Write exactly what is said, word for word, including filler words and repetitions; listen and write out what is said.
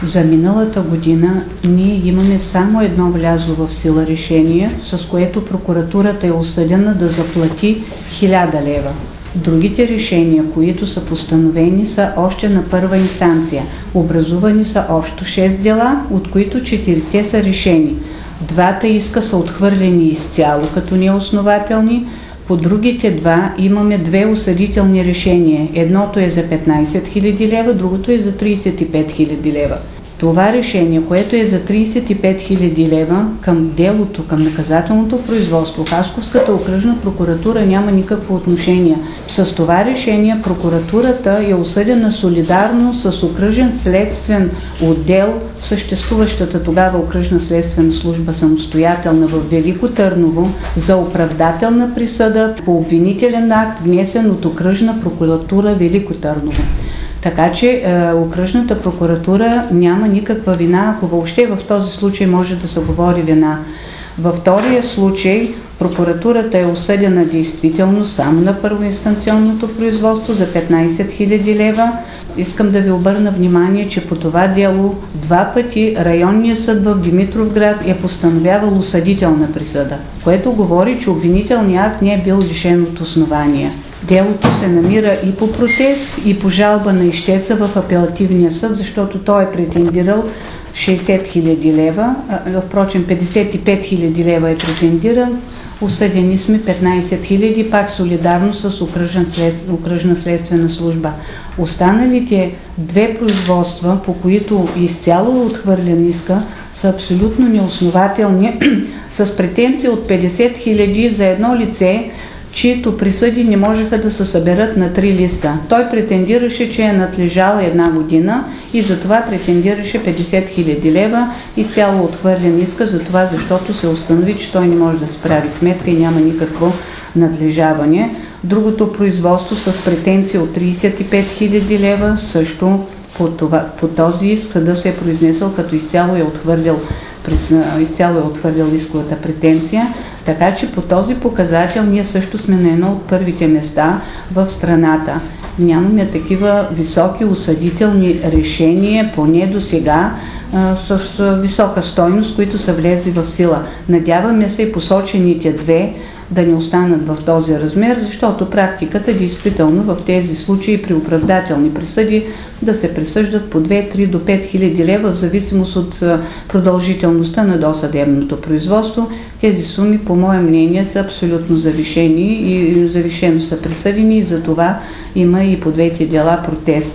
За миналата година ние имаме само едно влязло в сила решение, с което прокуратурата е осъдена да заплати хиляда лева. Другите решения, които са постановени, са още на първа инстанция. Образувани са общо шест дела, от които четирите са решени. Двата иска са отхвърлени изцяло като неоснователни. По другите два имаме две осъдителни решения. Едното е за петнайсет хиляди лева, другото е за трийсет и пет хиляди лева. Това решение, което е за трийсет и пет хиляди лева, към делото, към наказателното производство, Хасковската окръжна прокуратура няма никакво отношение. С това решение прокуратурата е осъдена солидарно с окръжен следствен отдел, съществуващата тогава окръжна следствена служба самостоятелна в Велико Търново, за оправдателна присъда по обвинителен акт, внесен от окръжна прокуратура Велико Търново. Така че е, окръжната прокуратура няма никаква вина, ако въобще в този случай може да се говори вина. Във втория случай прокуратурата е осъдена действително само на първоинстанционното производство за петнайсет хиляди лева. Искам да ви обърна внимание, че по това дело два пъти районният съд в Димитровград е постановявал осъдителна присъда, което говори, че обвинителният акт не е бил лишен от основания. Делото се намира и по протест, и по жалба на ищеца в апелативния съд, защото той е претендирал шейсет хиляди лева, а, впрочем петдесет и пет хиляди лева е претендирал, осъдени сме петнайсет хиляди, пак солидарно с след, окръжна следствена служба. Останалите две производства, по които изцяло е отхвърлен иска, са абсолютно неоснователни, с претенция от петдесет хиляди за едно лице, чието присъди не можеха да се съберат на три листа. Той претендираше, че е надлежал една година и затова претендираше петдесет хиляди лева, изцяло отхвърлен иска за това, защото се установи, че той не може да справи сметка и няма никакво надлежаване. Другото производство с претенция от трийсет и пет хиляди лева също по, това, по този иск съдът се е произнесъл, като изцяло е отхвърлил изцяло е отхвърлил исковата претенция, така че по този показател ние също сме на едно от първите места в страната. Нямаме такива високи осъдителни решения, поне до сега, с висока стойност, които са влезли в сила. Надяваме се и посочените две да не останат в този размер, защото практиката действително в тези случаи при оправдателни присъди да се присъждат по две, три до пет хиляди лева в зависимост от продължителността на досъдебното производство. Тези суми, по мое мнение, са абсолютно завишени и завишено са присъдени и за това има и по двете дела протест.